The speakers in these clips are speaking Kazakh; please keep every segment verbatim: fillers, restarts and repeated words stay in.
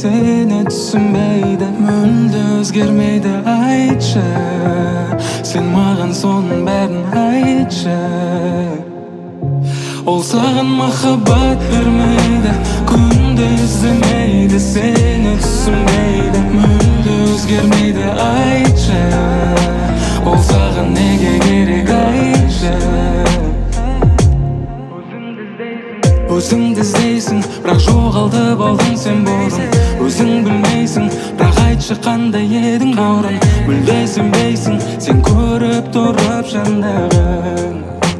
seni түсінбейді, мүлде өзгермейді, айтшы. Сен маған соның бәрін айтшы. Ол саған махаббат бермейді, күнде іздемейді, сені түсінбейді, мүлде өзгермейді, айтшы. Ол саған неге керек, айтшы. Өзіңді іздейсің, бірақ жоғалтып алдың сен бұрын. Өзің білмейсің, бірақ айтшы қандай едің бұрын. Мүлде сенбейсің, сен көріп тұрып жандағын.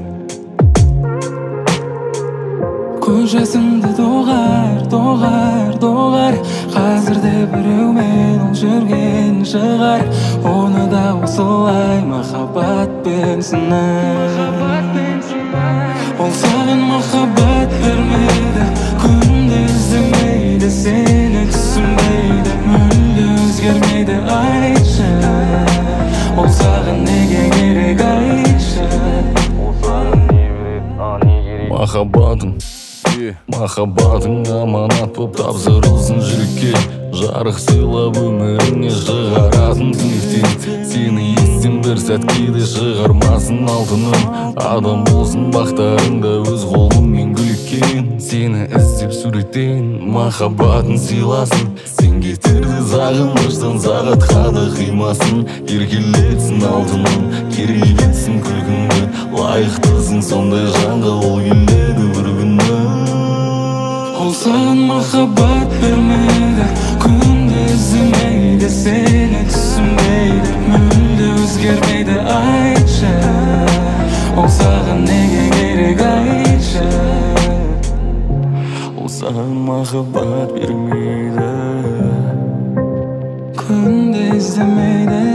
Көз жасыңды доғар, доғар, доғар. Қазірде біреумен ол жүрген шығар. Оны да осылай махаббатпен сынай. Ол саған махаббат бермейді, күнде іздемейді, сені түсінбейді, мүлде өзгермейді, айтшы. Ол саған неге керек, айтшы. Махаббатың, махаббатың аманат боп тапсырылсын жүрекке. Жарық сыйлап өміріңе шығаратын түнектен. Сені естен бір сәтке де шығармасын алтыным. Адам болсын бақтарыңда өз қолыңмен гүліккен. Сені іздеп суреттен махаббатын сыйласын. Сен кетерді сағыныштан сағатқа да қимасын. Еркелетсін алтыным, керейлетсін күлкіңді. Лайықтысың сондай жанға, ол келеді бір күні. Ол саған махаббат бермейді, күнде іздемейді, сені түсінбейді, мүлде өзгермейді, айтшы. Ол саған неге керек, айтшы. Ол саған махаббат бермейді, күнде іздемейді,